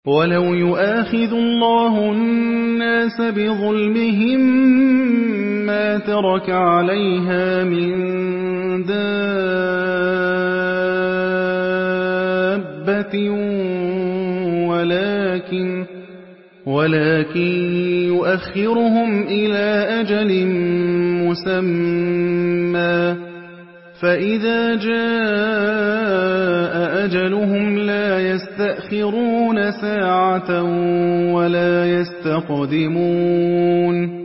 وَلَوْ يُؤَاخِذُ اللَّهُ النَّاسَ بِظُلْمِهِم مَّا تَرَكَ عَلَيْهَا مِن دَابَّةٍ وَلَٰكِن يُؤَخِّرُهُمْ إِلَىٰ أَجَلٍ مُّسَمًّى ۖ فَإِذَا جَاءَ أَجَلُهُمْ لَا يَسْتَأْخِرُونَ سَاعَةً وَلَا يَسْتَقْدِمُونَ